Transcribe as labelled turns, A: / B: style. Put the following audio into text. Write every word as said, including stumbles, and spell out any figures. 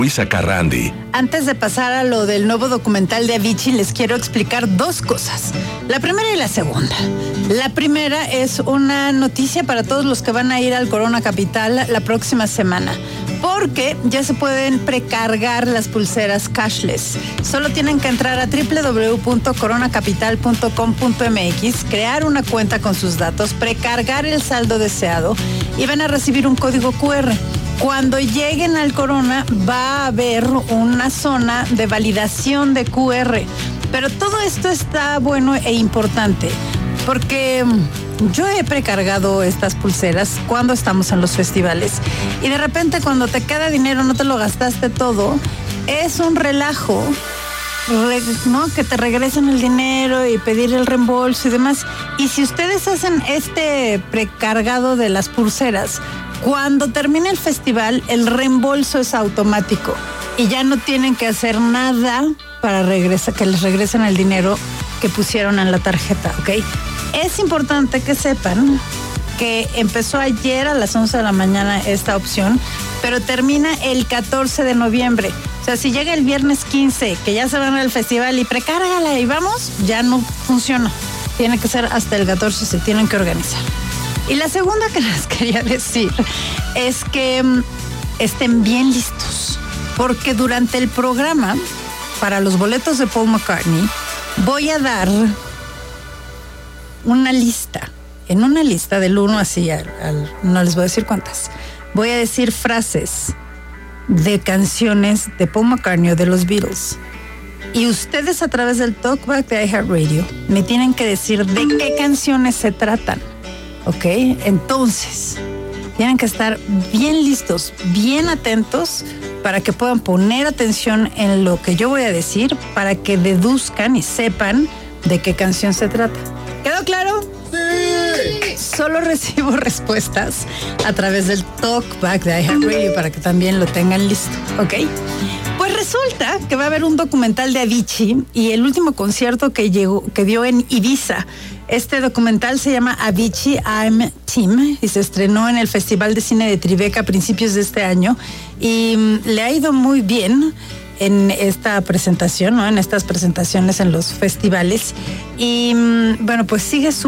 A: Luisa Carrandi.
B: Antes de pasar a lo del nuevo documental de Avicii, les quiero explicar dos cosas. La primera y la segunda. La primera es una noticia para todos los que van a ir al Corona Capital la próxima semana, porque ya se pueden precargar las pulseras cashless. Solo tienen que entrar a doble u doble u doble u punto corona capital punto com punto m x, crear una cuenta con sus datos, precargar el saldo deseado y van a recibir un código cu erre. Cuando lleguen al Corona va a haber una zona de validación de cu erre. Pero todo esto está bueno e importante porque yo he precargado estas pulseras cuando estamos en los festivales y de repente cuando te queda dinero no te lo gastaste todo. Es un relajo, ¿no? Que te regresen el dinero y pedir el reembolso y demás. Y si ustedes hacen este precargado de las pulseras, cuando termine el festival, el reembolso es automático y ya no tienen que hacer nada para regresar, que les regresen el dinero que pusieron en la tarjeta, ¿ok? Es importante que sepan que empezó ayer a las once de la mañana esta opción, pero termina el catorce de noviembre. O sea, si llega el viernes quince, que ya se van al festival y precárgala y vamos, ya no funciona. Tiene que ser hasta el catorce, se tienen que organizar. Y la segunda que les quería decir es que um, estén bien listos, porque durante el programa, para los boletos de Paul McCartney, voy a dar una lista, en una lista del uno así, al, al, no les voy a decir cuántas, voy a decir frases de canciones de Paul McCartney o de los Beatles. Y ustedes a través del Talkback de iHeartRadio me tienen que decir de qué canciones se tratan. ¿Ok? Entonces, tienen que estar bien listos, bien atentos para que puedan poner atención en lo que yo voy a decir, para que deduzcan y sepan de qué canción se trata. ¿Quedó claro?
C: ¡Sí!
B: Solo recibo respuestas a través del Talkback de iHeartRadio para que también lo tengan listo, ¿ok? Pues resulta que va a haber un documental de Avicii y el último concierto que llegó, que dio en Ibiza. Este documental se llama Avicii I'm Team y se estrenó en el Festival de Cine de Tribeca a principios de este año y um, le ha ido muy bien en esta presentación, ¿no? En estas presentaciones en los festivales y um, bueno, pues sigue su